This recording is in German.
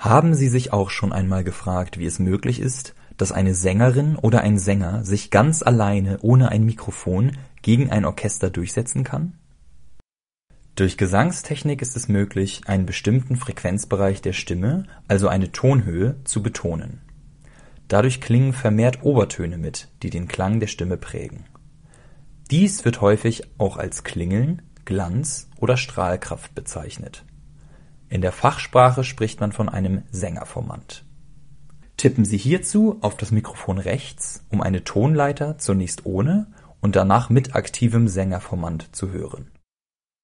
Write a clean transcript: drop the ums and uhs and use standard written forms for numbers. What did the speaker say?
Haben Sie sich auch schon einmal gefragt, wie es möglich ist, dass eine Sängerin oder ein Sänger sich ganz alleine ohne ein Mikrofon gegen ein Orchester durchsetzen kann? Durch Gesangstechnik ist es möglich, einen bestimmten Frequenzbereich der Stimme, also eine Tonhöhe, zu betonen. Dadurch klingen vermehrt Obertöne mit, die den Klang der Stimme prägen. Dies wird häufig auch als Klingeln, Glanz oder Strahlkraft bezeichnet. In der Fachsprache spricht man von einem Sängerformant. Tippen Sie hierzu auf das Mikrofon rechts, um eine Tonleiter zunächst ohne und danach mit aktivem Sängerformant zu hören.